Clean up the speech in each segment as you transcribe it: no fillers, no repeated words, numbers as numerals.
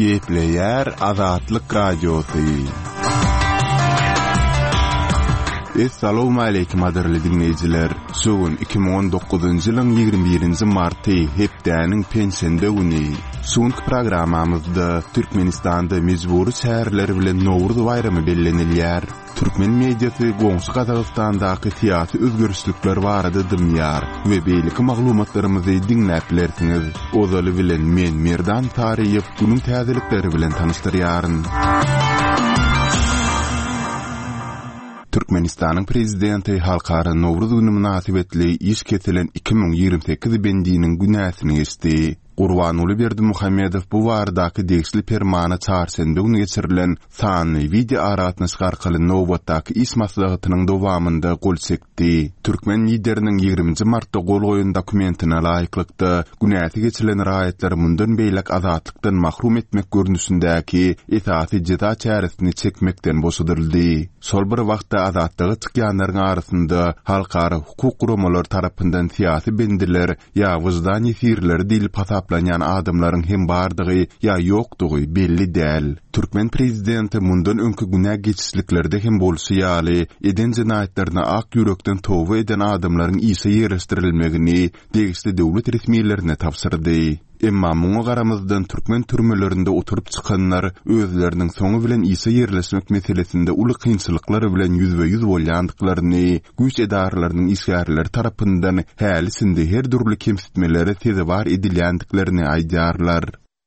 Gepleyer Azatlyk Radiosu. Assalamu alaykum adirli dinleyijiler. Soğun 2019-njy ýylyň 21-nji marty hepdäniň pensiýende güni. Soňky programamyzda Türkmenistanda mejburi şäherler bilen Nowruz bayramy bellenilýär. Türkmen mediasy goňşy Gazagstandaky syýasy özgörüşlikler barada dymýar we beýleki maglumatlarymyzy dinläp bilersiňiz. Ozaly bilen men Merdan Tariýew günüň täzelikleri bilen tanışdyrýaryn. Türkmenistanyň prezidenti halkara Nowruz güni münasibetli iş kesilen 2028 bendiniň günäsini geçdi. Gurbanuly Berdimuhammedow bu wardaky degsli permana çarşembe güni geçirilen sany video aratnaşyk arkaly nowbatdaky iş maslahatynyň dowamynda gol çekdi. Türkmen lideriniň 20 martda gol goýan dokumentine laýyklykda günäsi geçirilen raýatlar mundan beýlek azatlykdan mahrum etmek görnüşindäki esasy jeda çäresini çekmekden boşadyldy. Sol bir wagtda azatlygy çykýanlaryň arasynda halkara hukuk guramalary tarapyndan syýasy bendiler ýa wyjdan ýesirleri dilip hasaplanýan adamlaryň hem bardygy ýa ýokdugy belli däl. Türkmen prezidenti mundan öňkü günä geçişliklerde hem bolsa ýaly eden jinayetlerine ak ýürekden towba eden adamlaryň ýyşy ýerleşdirilmegini degişli döwlet resmiýetlerine tapşyrdy. Emma muňa garamyzdan Türkmen türmelerinde oturup çykanlar özleriniň soňu bilen ýyşy ýerleşmek meselesinde uly kynçylyklar bilen ýüzbe-ýüz bolýandyklaryny güýç edaralarynyň işgärleri tarapyndan hälisinde her türlü kemsitmelere sezebar edilýändiklaryny aýdýarlar.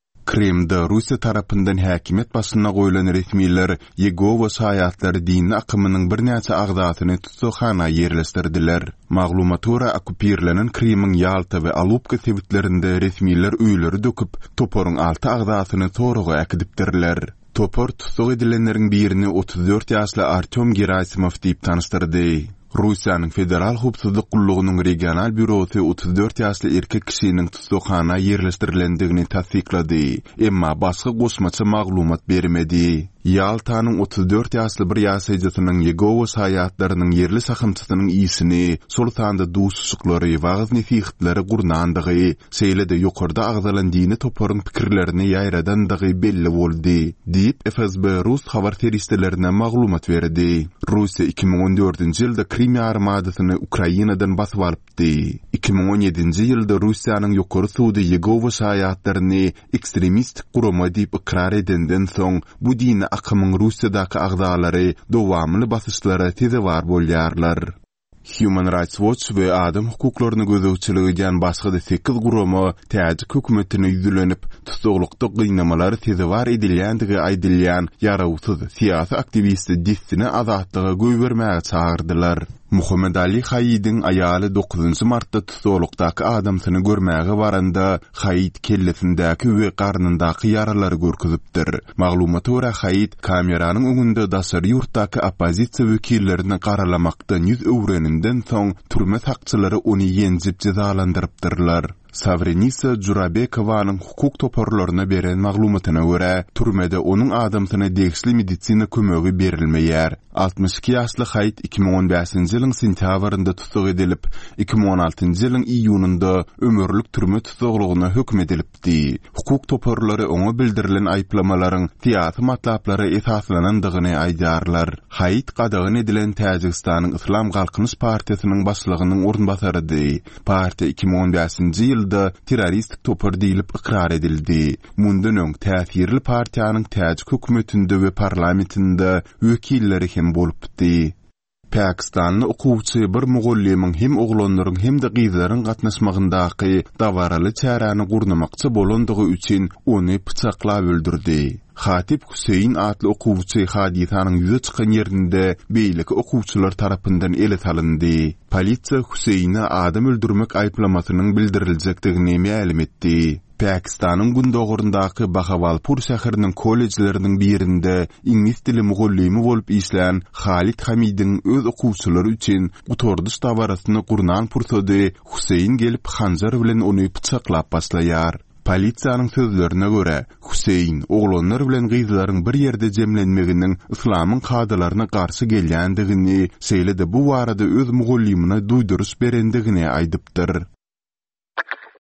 Kremda Russiya tarapyndan häkimet başyna goýulan resmiýetler Yegova şaýatlary dini akymynyň bir näçe agdatyny tutsakhana ýerleşdirdiler. Maglumatura okupirlenen Kremň Yalta we Alupka sebitlerinde resmiýetler öýleri döküp toporyň 6 agdatyny toruga äkidipdirler. Topor tutsak edilenleriň birini 34 ýaşly Artyom Gerasimow diýip tanışdyrdy. Russiýanyň federal hukuk gullugynyň regional bürosy 34 ýaşly erkek kişiniň tutsakhana ýerleşdirilendigini tasdiklady, emma başga goşmaça maglumat bermedi. Yaltanyň 34 ýaşly bir ýaşaýjysynyň Yegova şaýatlarynyň yerli sakymçysynyň ýysyny sol sanda duşuşyklary wagaz nesihatleri gurnandygy, şeýle-de ýokarda agzalan dini toporyň pikirlerini ýaýradandygy belli boldy, diýip FSB Rus habar teristlerine maglumat berdi. Russiya 2014-nji ýylda Krim armadasyny Ukrainadan basyp alypdy. 2017-nji ýylda Russiýanyň ýokary sudy Yegova şaýatlaryny ekstremistik gurama diýip ikrar edenden soň bu dini akymyň Russiýadaky agdalary dowamly basışlara tezebar bolýarlar. Human Rights Watch we adam hukuklaryny gözegçiligi diýen başga da 8 gurama täze hökümetine ýüzlenip tutsaklykda gynamalar tezebar edilýändigi aýdylýan ýarawsyz syýasy aktivisti dissini azatlyga göý bermäge çağırdylar. Muhammed Ali Haýidiň aýaly 9-njy martda tutsaklykdaky adamsyny görmäge baranda Haýid kellesindäki we garnyndaky yaralary görkezipdir. Maglumatura Haýid kameranyň öňünde daşary ýurtdaky opozisiýa wekillerini garalamakdan ýüz öwreninden soň türme sakçylary ony ýenjip cezalandyrypdyrlar. Savrenisa Jurabekowanyň hukuk toporlaryna beren maglumatyna görä, türmede onuň adamsyna degisli medisina kömegi berilmeýär. 62 ýaşly Haýit 2015-nji ýylyň sentýabrynda tutsak edilip, 2016-njy ýylyň iýunynda ömürlük türme tutsaklygyna hökm edilipdi. Hukuk toporlary oňa bildirilen aýplamalaryň syýasy matlaplary esaslanandygyny aýdýarlar. Haýit gadagyn edilen Täjikistanyň Islam Galkynyş partiýasynyň başlygynyň orunbasarydy. Partiýa 2015-nji ýylda terroristik topor diýilip ikrar edildi. Mundan öň täsirli partiýanyň täjik hökümetinde we parlamentinde wekilleri hem bolupdy. Pakistanly okuwçy bir mugallimiň hem oglanlaryň hem de gyzlaryň gatnaşmagyndaky dawaraly çärany gurnamakçy bolandygy üçin ony pyçaklap öldürdi. Hatip Hüseyin adlı okuwçy hadisanyň ýüze çykan ýerinde beýleki okuwçylar tarapyndan ele salyndy. Polisiýa Hüseyni adam öldürmek aýplamasynyň bildirilmekdigini ma'lum etdi. Pakistanyň gündogurundaky Bahawalpur şäheriniň kollejleriniň birinde ingilis dili mugallimi bolup işleýän Halit Hamidiň öz okuwçylary üçin gutordyş dawarasyny gurnan pursady Hüseyin gelip hanjar bilen ony pyçaklap başlaýar. Polisiýanyň sözlerine göre Hüseyin oglanlar bilen gyzlaryň bir ýerde jemlenmeginiň islamyň kadalarına garşy gelýändigini, şeýle-de bu barada öz mugallimine duýduruş berendigini aýdypdyr.